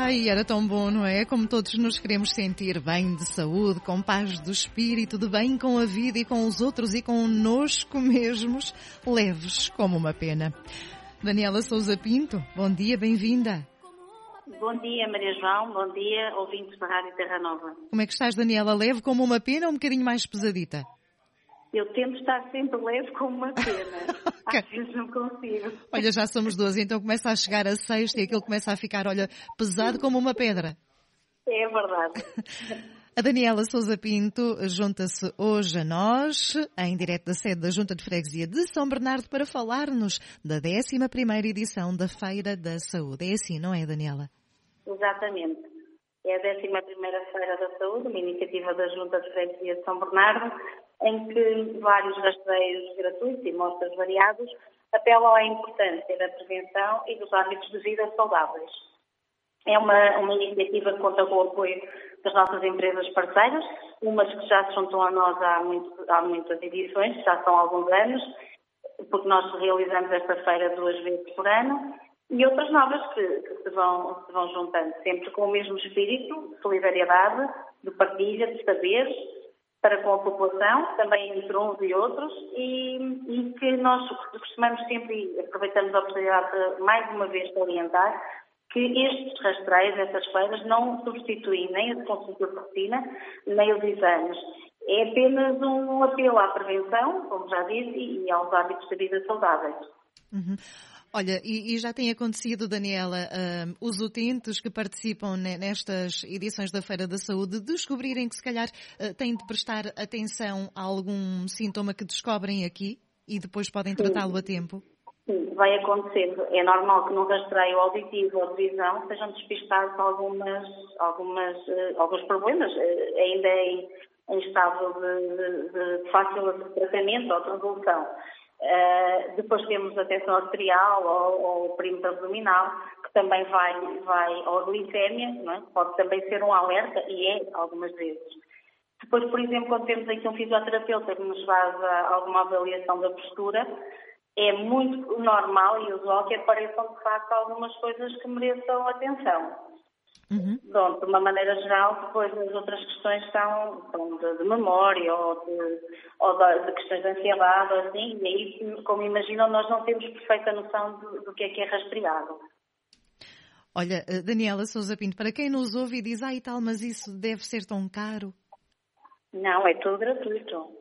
Ai, era tão bom, não é? Como todos nos queremos sentir bem de saúde, com paz do espírito, de bem com a vida e com os outros e connosco mesmos, leves como uma pena. Daniela Sousa Pinto, bom dia, bem-vinda. Bom dia, Maria João, bom dia, ouvintes da Rádio Terra Nova. Como é que estás, Daniela? Leve como uma pena ou um bocadinho mais pesadita? Eu tento estar sempre leve como uma pena. Às vezes não consigo. Olha, já somos 12, então começa a chegar a sexta e aquilo começa a ficar, olha, pesado como uma pedra. É verdade. A Daniela Sousa Pinto junta-se hoje a nós, em direto da sede da Junta de Freguesia de São Bernardo, para falar-nos da 11ª edição da Feira da Saúde. É assim, não é, Daniela? Exatamente. É a 11ª Feira da Saúde, uma iniciativa da Junta de Freguesia de São Bernardo, em que vários rastreios gratuitos e mostras variados apelam à importância da prevenção e dos hábitos de vida saudáveis. É uma iniciativa que conta com o apoio das nossas empresas parceiras, umas que já se juntam a nós há muitas edições, já são há alguns anos, porque nós realizamos esta feira 2 vezes por ano, e outras novas que se vão juntando, sempre com o mesmo espírito de solidariedade, de partilha, de saberes, para com a população, também entre uns e outros, e que nós costumamos sempre, e aproveitamos a oportunidade de, mais uma vez, orientar, que estes rastreios, estas feiras, não substituem nem a consulta de rotina, nem os exames. É apenas um apelo à prevenção, como já disse, e aos hábitos de vida saudáveis. Uhum. Olha, e já tem acontecido, Daniela, os utentes que participam nestas edições da Feira da Saúde descobrirem que se calhar têm de prestar atenção a algum sintoma que descobrem aqui e depois podem tratá-lo a tempo? Sim, vai acontecendo. É normal que no rastreio auditivo ou de visão sejam despistados alguns problemas, ainda em estado de fácil tratamento ou de resolução. Depois temos a tensão arterial ou o perímetro abdominal, que também vai ou a glicémia, não é? Pode também ser um alerta, e é algumas vezes. Depois, por exemplo, quando temos aqui um fisioterapeuta que nos faz alguma avaliação da postura, é muito normal e usual que apareçam, de facto, algumas coisas que mereçam atenção. Uhum. Pronto, de uma maneira geral, depois as outras questões são de memória ou de questões de ansiedade, assim, e aí, como imaginam, nós não temos perfeita noção do que é rastreado. Olha, Daniela Sousa Pinto, para quem nos ouve e diz, e tal, mas isso deve ser tão caro? Não, é tudo gratuito.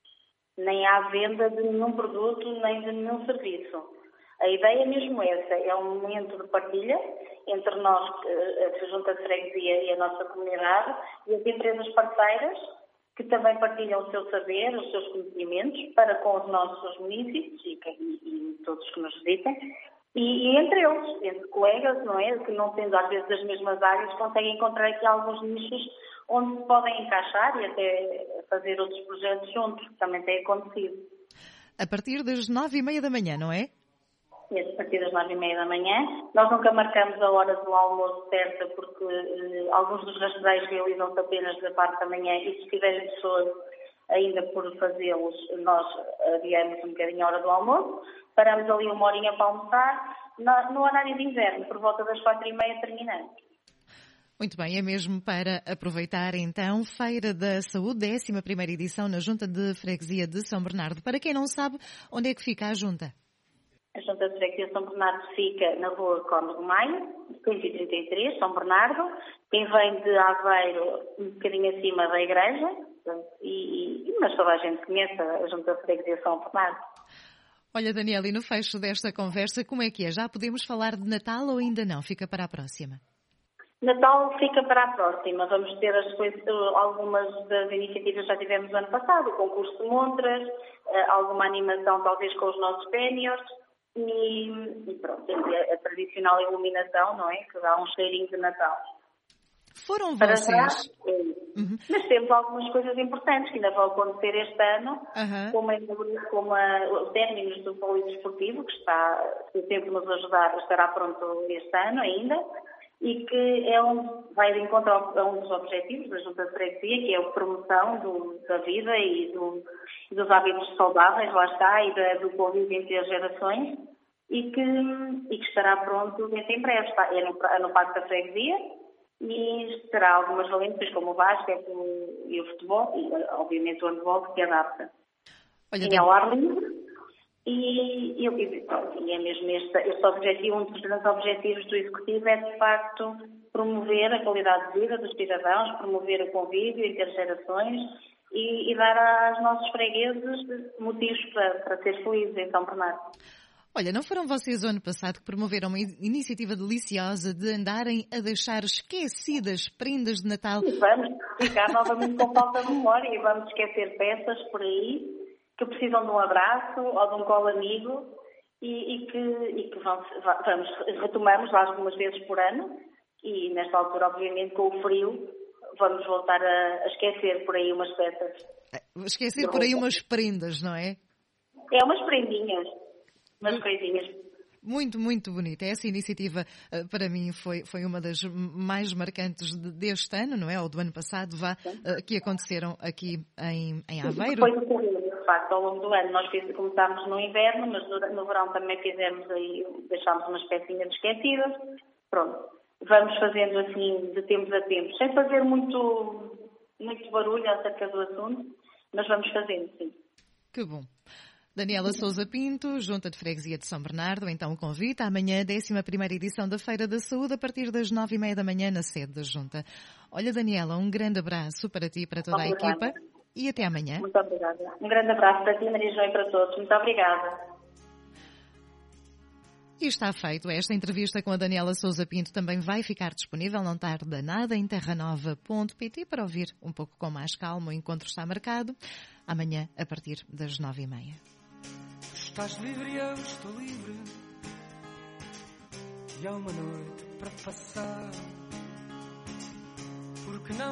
Nem há venda de nenhum produto, nem de nenhum serviço. A ideia é mesmo essa, é um momento de partilha entre nós, a Junta de Freguesia e a nossa comunidade, e as empresas parceiras, que também partilham o seu saber, os seus conhecimentos, para com os nossos munícipes e todos que nos visitem, e entre eles, entre colegas, não é? Que não tendo às vezes as mesmas áreas, conseguem encontrar aqui alguns nichos onde se podem encaixar e até fazer outros projetos juntos, que também tem acontecido. A partir das 9h30 da manhã, não é? A partir das 9h30 da manhã. Nós nunca marcamos a hora do almoço certa, porque alguns dos rastreios realizam-se apenas da parte da manhã, e se tiverem pessoas ainda por fazê-los, nós adiamos um bocadinho a hora do almoço, paramos ali uma horinha para almoçar, no horário de inverno, por volta das 4h30 terminamos. Muito bem, é mesmo para aproveitar então Feira da Saúde, 11ª edição na Junta de Freguesia de São Bernardo. Para quem não sabe, onde é que fica a Junta? A Junta de Freguesia de São Bernardo fica na rua Cónigo Maio, 133, São Bernardo. Quem vem de Aveiro, um bocadinho acima da igreja, mas toda a gente conhece a Junta de Freguesia de São Bernardo. Olha, Daniela, e no fecho desta conversa, como é que é? Já podemos falar de Natal ou ainda não? Fica para a próxima? Natal fica para a próxima. Vamos ter algumas das iniciativas que já tivemos no ano passado, o concurso de montras, alguma animação talvez com os nossos séniores e pronto, a tradicional iluminação, não é? Que dá um cheirinho de Natal. Foram vocês? Mas temos algumas coisas importantes que ainda vão acontecer este ano, como o término do polidesportivo, que está sempre nos ajudar, estará pronto este ano ainda, e que vai de encontro a um dos objetivos da Junta de Freguesia, que é a promoção da vida e dos hábitos saudáveis, lá está, e do convívio entre as gerações, e que estará pronto dentro em breve. É no Parque da Freguesia, e terá algumas valências como o basquete e o futebol e, obviamente, o handball que se adapta. E ao ar livre. E é mesmo este objetivo, um dos grandes objetivos do Executivo é, de facto, promover a qualidade de vida dos cidadãos, promover o convívio entre gerações e dar aos nossos fregueses motivos para ser felizes em São Bernardo. Olha, não foram vocês o ano passado que promoveram uma iniciativa deliciosa de andarem a deixar esquecidas prendas de Natal? E vamos ficar novamente com falta de memória e vamos esquecer peças por aí que precisam de um abraço ou de um colo amigo e que vamos retomamos lá algumas vezes por ano e nesta altura, obviamente, com o frio, vamos voltar a esquecer por aí umas peças. Esquecer por aí umas prendas, não é? É umas prendinhas, umas coisinhas. Muito, muito bonita. Essa iniciativa, para mim, foi uma das mais marcantes deste ano, não é? Ou do ano passado, que aconteceram aqui em Aveiro. Foi decorrido, de facto, ao longo do ano. Nós começámos no inverno, mas no verão também deixámos umas pecinhas esquecidas. Pronto. Vamos fazendo assim, de tempos a tempos, sem fazer muito barulho acerca do assunto, mas vamos fazendo, sim. Que bom. Daniela Sousa Pinto, Junta de Freguesia de São Bernardo, então convite amanhã a 11ª edição da Feira da Saúde a partir das 9h30 da manhã na sede da Junta. Olha, Daniela, um grande abraço para ti e para toda a equipa e até amanhã. Muito obrigada. Um grande abraço para ti, Maria João, e para todos. Muito obrigada. E está feito. Esta entrevista com a Daniela Sousa Pinto também vai ficar disponível, não tarda nada, em terranova.pt para ouvir um pouco com mais calma. O encontro está marcado amanhã a partir das 9h30. Estás livre e eu estou livre, e há uma noite para passar, porque não